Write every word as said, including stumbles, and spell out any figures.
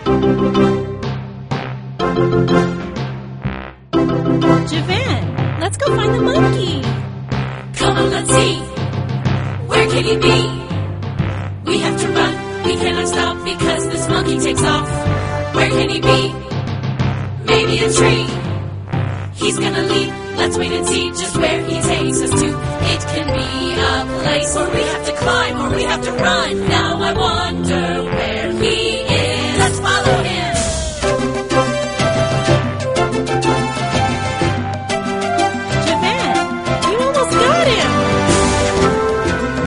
Javan, let's go find the monkey. Come on, let's see. Where can he be? We have to run. We cannot stop because this monkey takes off. Where can he be? Maybe a tree. He's gonna leap. Let's wait and see just where he takes us to. It can be a place where we have to climb or we have to run. Now I wonder where